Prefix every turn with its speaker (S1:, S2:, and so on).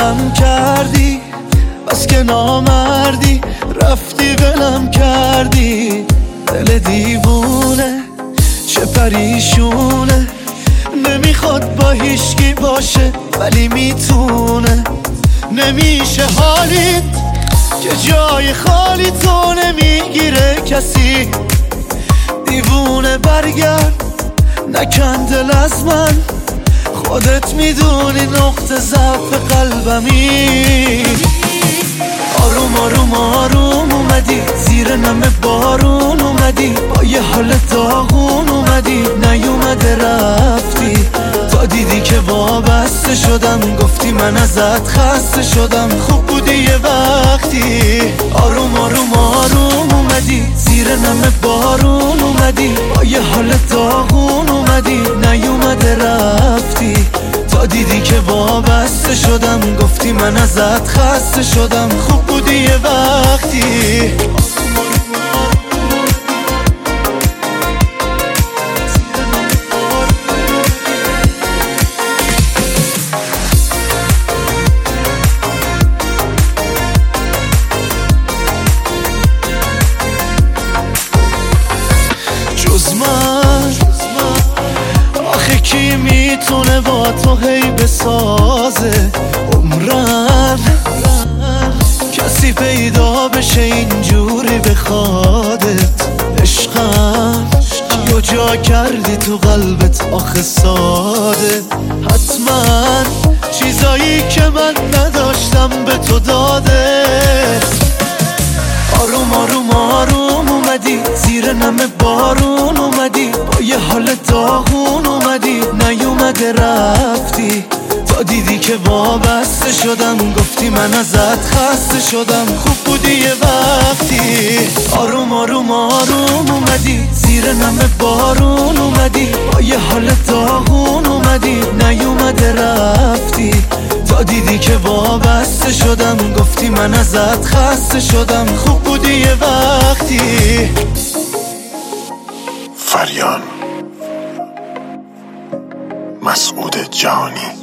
S1: دلم کردی، بس که نامردی رفتی ولم کردی. دل دیوونه چه پریشونه، نمیخواد با هیچکی باشه ولی میتونه. نمیشه حالیت که جای خالی تو نمیگیره کسی. دیوونه برگرد نکن دل از من، خودت میدونی نقطه ضعف قلبمی. آروم آروم آروم اومدی زیر نم بارون اومدی، با یه حال داغون اومدی، نیومده رفتی. تا دیدی که وابسته شدم گفتی من ازت خسته شدم، خوب بودی یه وقتی. آروم آروم آروم اومدی زیر نم بارون اومدی، با یه حال داغون اومدی، نیومده رفتی. تا دیدی که وابسته شدم گفتی من ازت خسته شدم، خوب بودی یه وقتی. جز من آخه کی میتونه با تو هی بسازه عمرن؟ کسی پیدا بشه اینجوری بخوادت عشقم. کیو جا کردی تو قلبت آخه ساده؟ حتما چیزایی که من نداشتم به تو داده. آروم آروم آروم اومدی زیر نم بارون اومدی، با یه حال داغون اومدی، نیومده رفتی. تا دیدی که وابسته شدم گفتی من ازت خسته شدم، خوب بودی یه وقتی. آروم آروم آروم اومدی زیر نم بارون اومدی، با یه حال داغون اومدی، نیومده رفتی. تا دیدی که وابسته شدم گفتی من ازت خسته شدم، خوب بودی یه وقتی.
S2: فریان مسعود جهانی.